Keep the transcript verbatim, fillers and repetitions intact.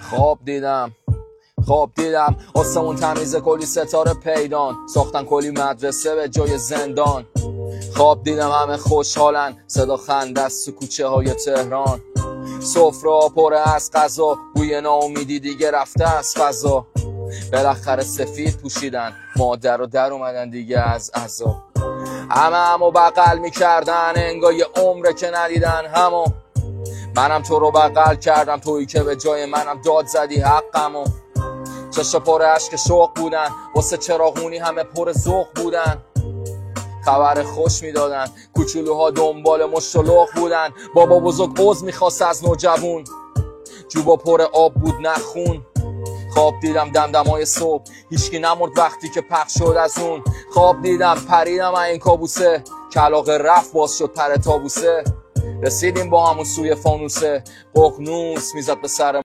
خواب دیدم خواب دیدم آسمون تمیز، کلی ستاره پیدان، ساختن کلی مدرسه به جای زندان. خواب دیدم همه خوشحالن، صدا خنده است تو کوچه های تهران. سفره پر از غذا، بوی ناامیدی دیگه رفته از فضا. بالاخره سفید پوشیدن، مادر و در اومدن دیگه از عزا. همه همو بغل میکردن، انگار یه عمره که ندیدن همو. منم تو رو بغل کردم، تویی که به جای منم داد زدی حقمو. چشم پر اشک شوق بودن، واسه چراغونی همه پر ذوق بودن. خبر خوش میدادن، کوچولوها دنبال مشت و لغ بودن. بابا بزرگ عوض میخواست از نوجوون، جوبا پر آب بود نه خون. خواب دیدم دمدمای صبح، هیچکی نمرد وقتی که پخش شد از اون. خواب دیدم پریدم این کابوسه، کلاغه رفت باز شد پر تابوسه. رسیدیم با همون سوی فانوسه، ققنوس میزد به سر